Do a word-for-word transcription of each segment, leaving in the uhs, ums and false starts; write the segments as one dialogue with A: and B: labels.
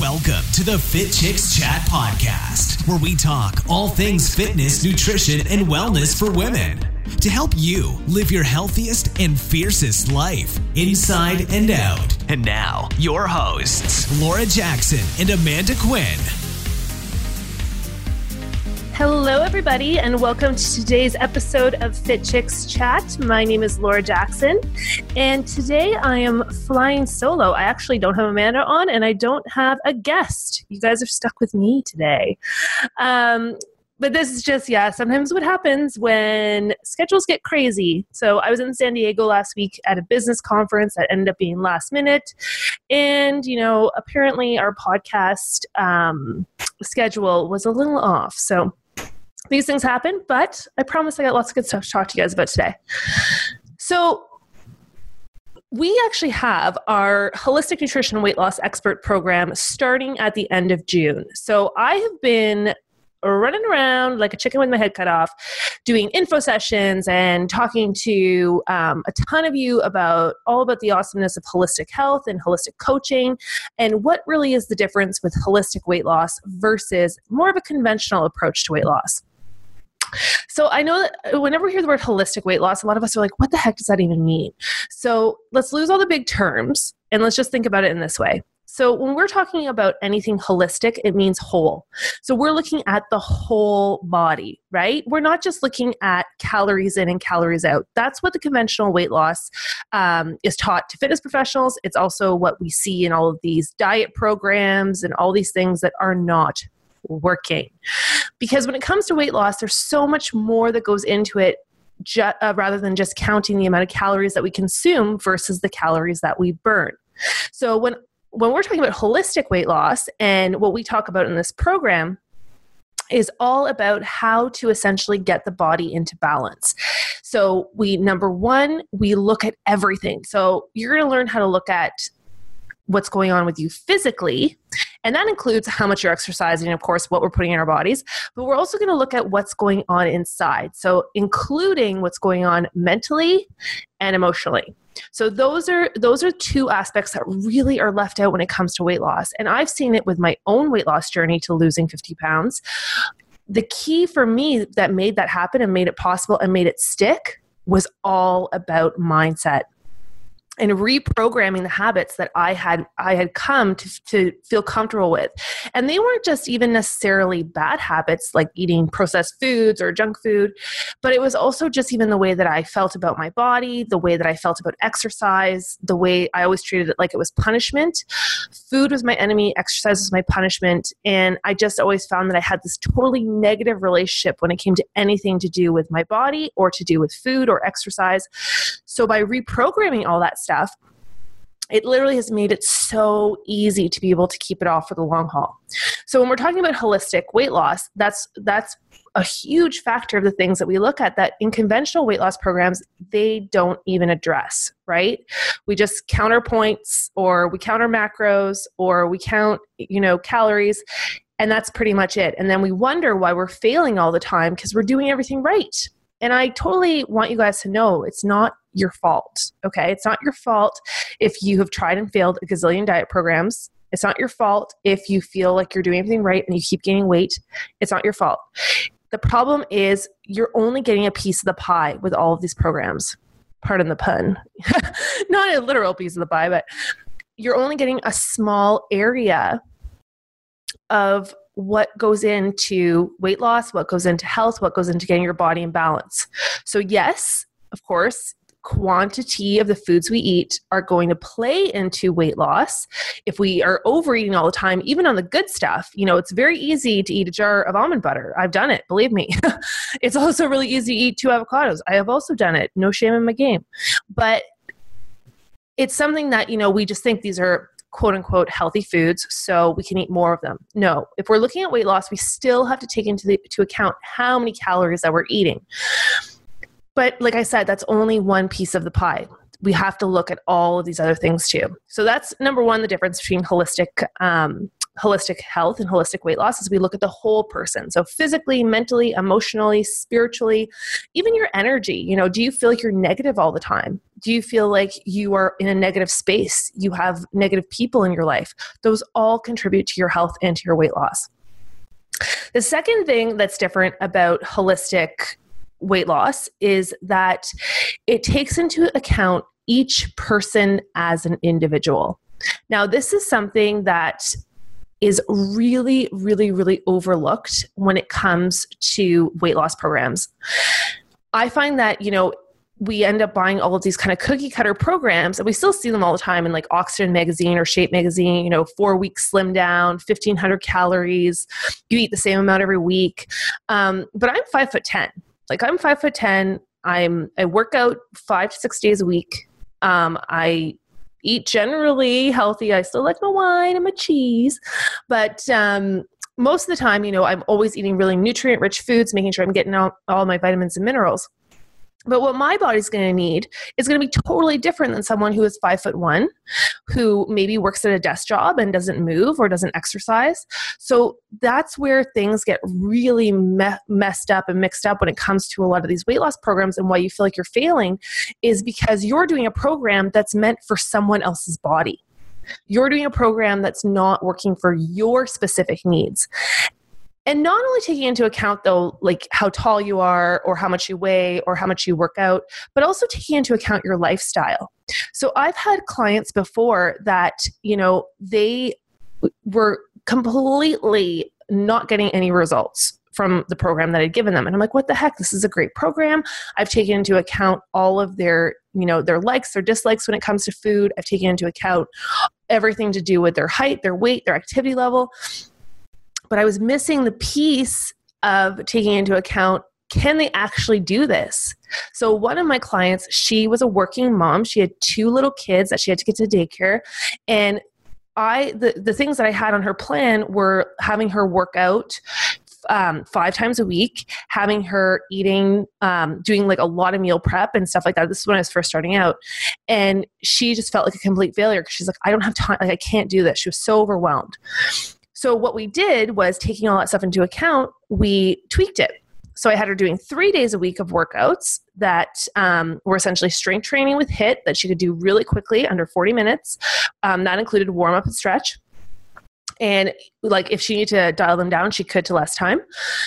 A: Welcome to the Fit Chicks Chat podcast, where we talk all things fitness, nutrition, and wellness for women to help you live your healthiest and fiercest life inside and out. And now, your hosts, Laura Jackson and Amanda Quinn.
B: Hello, everybody, and welcome to today's episode of Fit Chicks Chat. My name is Laura Jackson, and today I am flying solo. I actually don't have Amanda on, and I don't have a guest. You guys are stuck with me today. Um, but this is just, yeah, sometimes what happens when schedules get crazy. So I was in San Diego last week at a business conference that ended up being last minute. And, you know, apparently our podcast um, schedule was a little off. So these things happen, but I promise I got lots of good stuff to talk to you guys about today. So we actually have our Holistic Nutrition Weight Loss Expert Program starting at the end of June. So I have been running around like a chicken with my head cut off, doing info sessions and talking to um, a ton of you about all about the awesomeness of holistic health and holistic coaching and what really is the difference with holistic weight loss versus more of a conventional approach to weight loss. So I know that whenever we hear the word holistic weight loss, a lot of us are like, what the heck does that even mean? So let's lose all the big terms and let's just think about it in this way. So when we're talking about anything holistic, it means whole. So we're looking at the whole body, right? We're not just looking at calories in and calories out. That's what the conventional weight loss um, is taught to fitness professionals. It's also what we see in all of these diet programs and all these things that are not working. Because when it comes to weight loss, there's so much more that goes into it ju- uh, rather than just counting the amount of calories that we consume versus the calories that we burn. So when When we're talking about holistic weight loss, and what we talk about in this program is all about how to essentially get the body into balance. So we, number one, we look at everything. So you're going to learn how to look at what's going on with you physically, and that includes how much you're exercising, of course, what we're putting in our bodies, but we're also going to look at what's going on inside. So including what's going on mentally and emotionally. So those are those are two aspects that really are left out when it comes to weight loss. And I've seen it with my own weight loss journey to losing fifty pounds. The key for me that made that happen and made it possible and made it stick was all about mindset and reprogramming the habits that I had I had come to, to feel comfortable with. And they weren't just even necessarily bad habits like eating processed foods or junk food, but it was also just even the way that I felt about my body, the way that I felt about exercise, the way I always treated it like it was punishment. Food was my enemy, exercise was my punishment, and I just always found that I had this totally negative relationship when it came to anything to do with my body or to do with food or exercise. So by reprogramming all that stuff, stuff, it literally has made it so easy to be able to keep it off for the long haul. So when we're talking about holistic weight loss, that's that's a huge factor of the things that we look at that in conventional weight loss programs, they don't even address, right? We just counter points, or we counter macros, or we count, you know, calories, and that's pretty much it. And then we wonder why we're failing all the time because we're doing everything right. And I totally want you guys to know it's not your fault, okay? It's not your fault if you have tried and failed a gazillion diet programs. It's not your fault if you feel like you're doing everything right and you keep gaining weight. It's not your fault. The problem is you're only getting a piece of the pie with all of these programs. Pardon the pun. Not a literal piece of the pie, but you're only getting a small area of what goes into weight loss, what goes into health, what goes into getting your body in balance. So yes, of course, quantity of the foods we eat are going to play into weight loss. If we are overeating all the time, even on the good stuff, you know, it's very easy to eat a jar of almond butter. I've done it, believe me. It's also really easy to eat two avocados. I have also done it. No shame in my game. But it's something that, you know, we just think these are quote unquote healthy foods, so we can eat more of them. No, if we're looking at weight loss, we still have to take into the, to account how many calories that we're eating. But like I said, that's only one piece of the pie. We have to look at all of these other things too. So that's number one, the difference between holistic, um, holistic health and holistic weight loss is we look at the whole person. So physically, mentally, emotionally, spiritually, even your energy. You know, do you feel like you're negative all the time? Do you feel like you are in a negative space? You have negative people in your life. Those all contribute to your health and to your weight loss. The second thing that's different about holistic weight loss is that it takes into account each person as an individual. Now, this is something that is really, really, really overlooked when it comes to weight loss programs. I find that, you know, we end up buying all of these kind of cookie cutter programs, and we still see them all the time in like Oxygen magazine or Shape magazine, you know, four weeks slim down, fifteen hundred calories, you eat the same amount every week. Um, but I'm five foot ten. Like I'm five foot ten. I'm, I work out five to six days a week. Um, I eat generally healthy. I still like my wine and my cheese, but, um, most of the time, you know, I'm always eating really nutrient rich foods, making sure I'm getting all, all my vitamins and minerals. But what my body's going to need is going to be totally different than someone who is five foot one, who maybe works at a desk job and doesn't move or doesn't exercise. So that's where things get really me- messed up and mixed up when it comes to a lot of these weight loss programs, and why you feel like you're failing is because you're doing a program that's meant for someone else's body. You're doing a program that's not working for your specific needs. And not only taking into account, though, like how tall you are or how much you weigh or how much you work out, but also taking into account your lifestyle. So I've had clients before that, you know, they were completely not getting any results from the program that I'd given them. And I'm like, what the heck? This is a great program. I've taken into account all of their, you know, their likes, their dislikes when it comes to food. I've taken into account everything to do with their height, their weight, their activity level. But I was missing the piece of taking into account, can they actually do this? So one of my clients, she was a working mom. She had two little kids that she had to get to daycare. And I, the, the things that I had on her plan were having her work out um, five times a week, having her eating, um, doing like a lot of meal prep and stuff like that. This is when I was first starting out. And she just felt like a complete failure because she's like, I don't have time. Like, I can't do this. She was so overwhelmed. So what we did was, taking all that stuff into account, we tweaked it. So I had her doing three days a week of workouts that um, were essentially strength training with H I I T that she could do really quickly, under forty minutes. Um, that included warm up and stretch. And like if she needed to dial them down, she could to less time.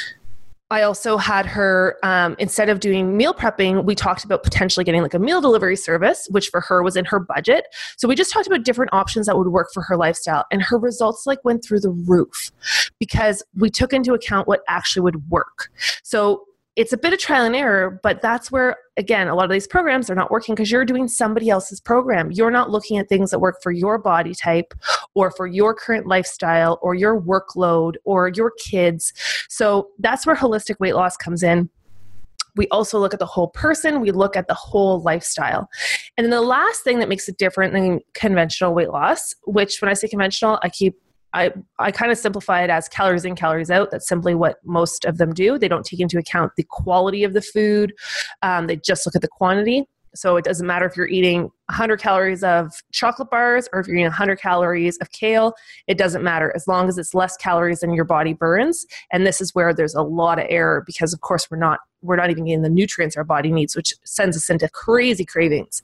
B: I also had her, um, instead of doing meal prepping, we talked about potentially getting like a meal delivery service, which for her was in her budget. So we just talked about different options that would work for her lifestyle. And her results like went through the roof because we took into account what actually would work. So it's a bit of trial and error, but that's where, again, a lot of these programs are not working because you're doing somebody else's program. You're not looking at things that work for your body type or for your current lifestyle or your workload or your kids. So that's where holistic weight loss comes in. We also look at the whole person. We look at the whole lifestyle. And then the last thing that makes it different than conventional weight loss, which when I say conventional, I keep I, I kind of simplify it as calories in, calories out. That's simply what most of them do. They don't take into account the quality of the food. Um, they just look at the quantity. So it doesn't matter if you're eating one hundred calories of chocolate bars or if you're eating one hundred calories of kale. It doesn't matter as long as it's less calories than your body burns. And this is where there's a lot of error because, of course, we're not we're not even getting the nutrients our body needs, which sends us into crazy cravings.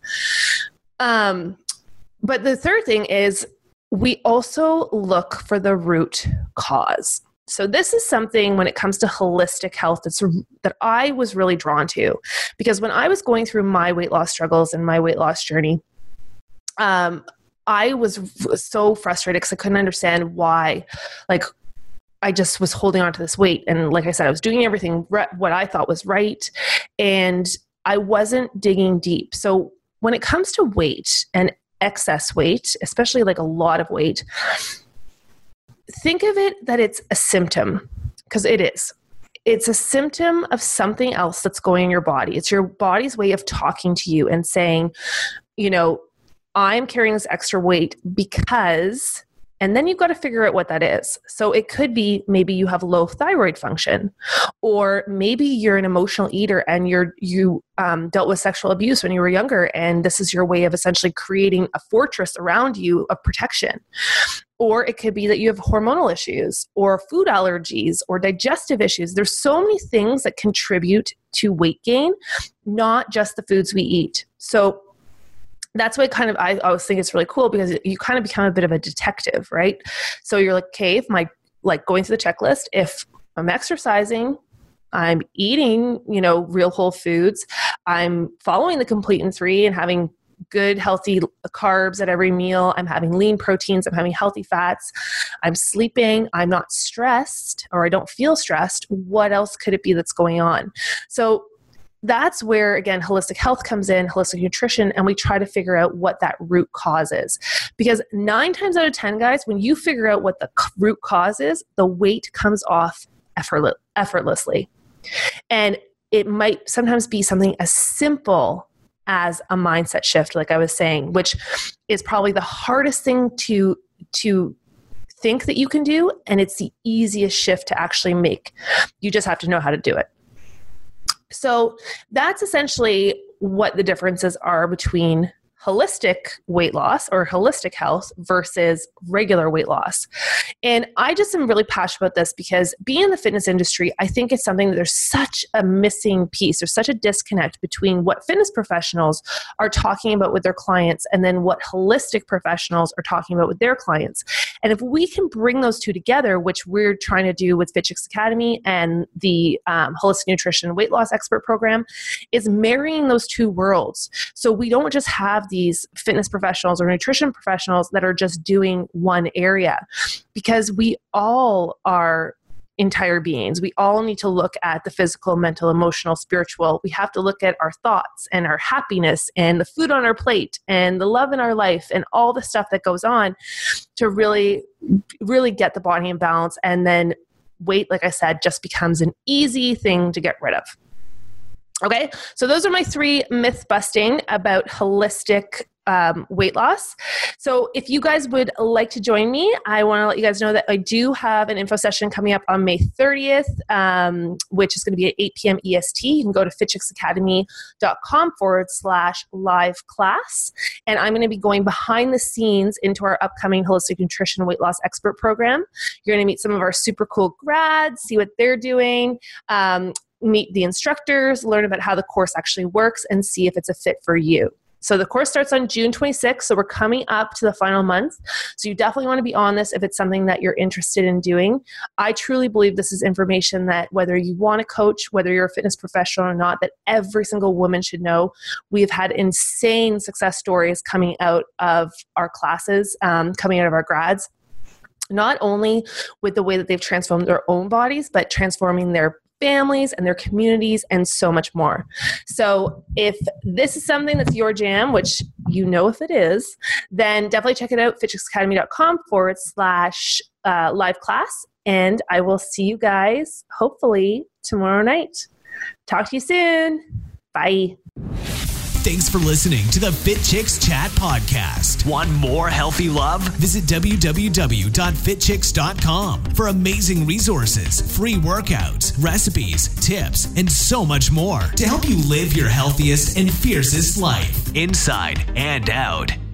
B: Um, but the third thing is, we also look for the root cause. So this is something when it comes to holistic health that's, that I was really drawn to, because when I was going through my weight loss struggles and my weight loss journey, um, I was so frustrated because I couldn't understand why, like, I just was holding on to this weight. And like I said, I was doing everything re- what I thought was right. And I wasn't digging deep. So when it comes to weight and excess weight, especially like a lot of weight, think of it that it's a symptom, because it is. It's a symptom of something else that's going in your body. It's your body's way of talking to you and saying, you know, I'm carrying this extra weight because, and then you've got to figure out what that is. So it could be maybe you have low thyroid function, or maybe you're an emotional eater and you're, you um, dealt with sexual abuse when you were younger, and this is your way of essentially creating a fortress around you of protection. Or it could be that you have hormonal issues or food allergies or digestive issues. There's so many things that contribute to weight gain, not just the foods we eat. So that's why kind of I always think it's really cool, because you kind of become a bit of a detective, right? So you're like, okay, if my, like going through the checklist, if I'm exercising, I'm eating, you know, real whole foods, I'm following the complete and three and having good, healthy carbs at every meal, I'm having lean proteins, I'm having healthy fats, I'm sleeping, I'm not stressed, or I don't feel stressed, what else could it be that's going on? So that's where, again, holistic health comes in, holistic nutrition, and we try to figure out what that root cause is. Because nine times out of ten, guys, when you figure out what the root cause is, the weight comes off effortless, effortlessly. And it might sometimes be something as simple as a mindset shift, like I was saying, which is probably the hardest thing to, to think that you can do, and it's the easiest shift to actually make. You just have to know how to do it. So that's essentially what the differences are between holistic weight loss or holistic health versus regular weight loss. And I just am really passionate about this because being in the fitness industry, I think it's something that there's such a missing piece. There's such a disconnect between what fitness professionals are talking about with their clients and then what holistic professionals are talking about with their clients. And if we can bring those two together, which we're trying to do with FitChicks Academy and the um, Holistic Nutrition Weight Loss Expert Program, is marrying those two worlds. So we don't just have these fitness professionals or nutrition professionals that are just doing one area, because we all are entire beings. We all need to look at the physical, mental, emotional, spiritual. We have to look at our thoughts and our happiness and the food on our plate and the love in our life and all the stuff that goes on to really, really get the body in balance. And then weight, like I said, just becomes an easy thing to get rid of. Okay, so those are my three myth busting about holistic um, weight loss. So if you guys would like to join me, I want to let you guys know that I do have an info session coming up on May thirtieth, um, which is going to be at eight p.m. E S T. You can go to fitchicksacademy.com forward slash live class. And I'm going to be going behind the scenes into our upcoming Holistic Nutrition Weight Loss Expert Program. You're going to meet some of our super cool grads, see what they're doing, um, meet the instructors, learn about how the course actually works, and see if it's a fit for you. So the course starts on June twenty-sixth, so we're coming up to the final month. So you definitely want to be on this if it's something that you're interested in doing. I truly believe this is information that whether you want to coach, whether you're a fitness professional or not, that every single woman should know. We've had insane success stories coming out of our classes, um, coming out of our grads, not only with the way that they've transformed their own bodies, but transforming their families and their communities and so much more. So if this is something that's your jam, which you know if it is, then definitely check it out, fitchicksacademy.com forward slash uh, live class. And I will see you guys hopefully tomorrow night. Talk to you soon. Bye.
A: Thanks for listening to the Fit Chicks Chat podcast. Want more healthy love? Visit w w w dot fit chicks dot com for amazing resources, free workouts, recipes, tips, and so much more to help you live your healthiest and fiercest life, inside and out.